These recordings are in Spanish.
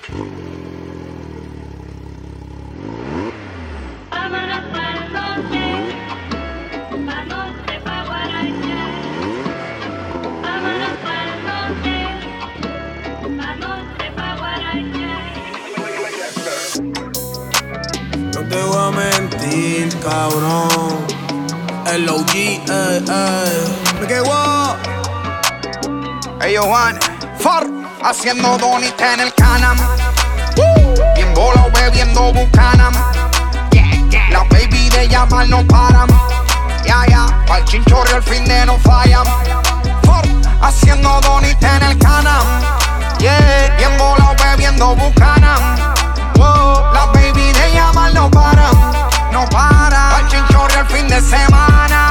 Vámonos pa'l monte, pa' Guaracha. Vámonos pa'l monte, pa' Guaracha. No te voy a mentir, cabrón. El OG, me quedo. Hey, Juan, Far, haciendo donita en el Canam. Bien volado bebiendo Bucanam. La baby de llamar no paran. Pa'l chinchorro el fin de no fallan. Far, haciendo donita en el Canam. Bien volado bebiendo Bucanam. La baby de llamar no paran. No paran. Pa'l chinchorro el fin de semana.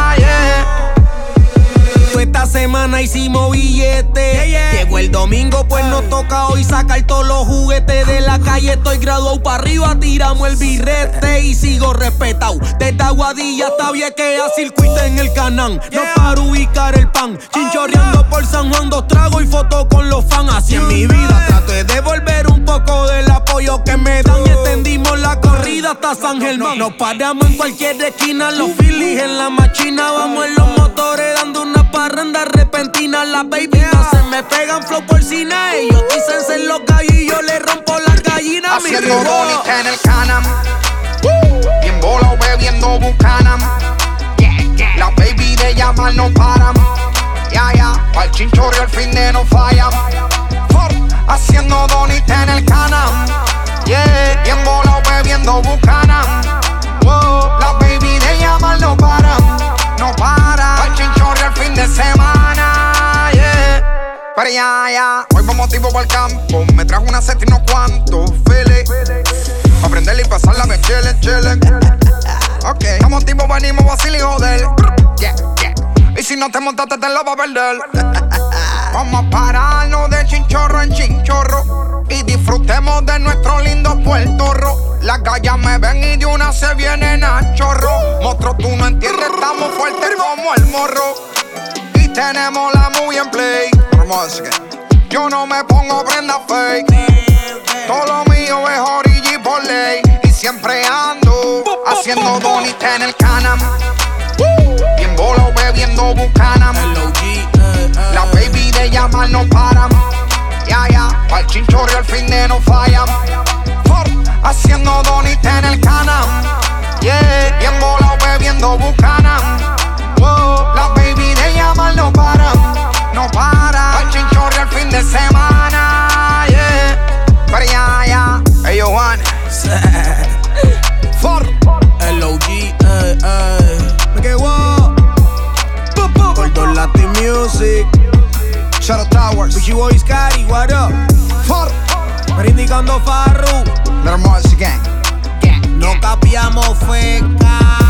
Esta semana hicimos billetes. Llegó el domingo, pues nos toca hoy sacar todos los juguetes de la calle. Estoy graduado para arriba, tiramos el birrete y sigo respetado. Desde Aguadilla hasta Vieques, circuito en el Canán. No para ubicar el pan, chinchorreando por San Juan, 2 tragos y fotos con los fans. Así en mi vida trato de devolver un poco del apoyo que me dan y extendimos la corrida hasta San Germán. Nos paramos en cualquier esquina, los Phillies en la machina. Vamos en los motores dando una parranda repentina. Las baby no se me pegan flow por cine. Ellos dicen ser los gallos y yo le rompo las gallinas. Haciendo bonita en el Canam. Bien volado bebiendo Bucanam. La baby de llamar no paran. Pa'l chinchorro el fin de no fallan. Haciendo bonita en el Canam. Bien volado bebiendo Bucanam. La baby de llamar no paran. No paran. Pa'l chinchorro el fin de semana. Pero hoy vamos tipo pa'l campo. Me trajo una set y no cuantos files. Pa' prenderle y pasarla de chile. Ok, estamos tipo, venimos vacil y joder. Y si no te montaste te la va a perder. Vamos a pararnos de chinchorro en chinchorro y disfrutemos de nuestro lindo Puerto Rico. Las gallas me ven y de una se vienen a chorro. Monstruo, tú no entiendes, estamos fuertes como el morro. Y tenemos la muy en play. Yo no me pongo prenda fake. Todo lo mío es origi por ley. Y siempre ando haciendo bonita en el Canam. Bien volado bebiendo Bucanam. La baby de llamar no paran. Pa'l chinchorro el fin de no fallan. Haciendo bonita en el Canam. Bien volado bebiendo Bucanam. La baby de llamar no paran. No paran. Pa'l chinchorro el fin de semana. Pero hey, yo, Juan. El OG, me quedo. Gordo Latin Music. Shadow Towers. Bichi Boys Cari, what up? Indicando Farru. Little Morris Gang. No capiamos feca.